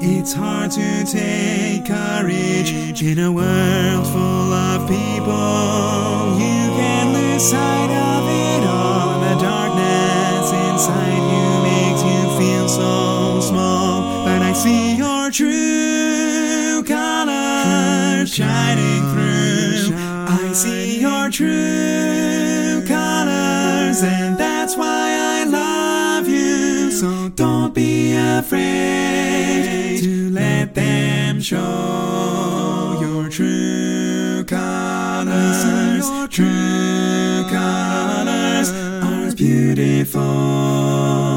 It's hard to take courage in a world full of people. You can lose sight of it all. The darkness inside you makes you feel so small. But I see your true colors shining through. I see your true colors, and that's why I love you. So don't be afraid to let them show your true colors. True colors are beautiful.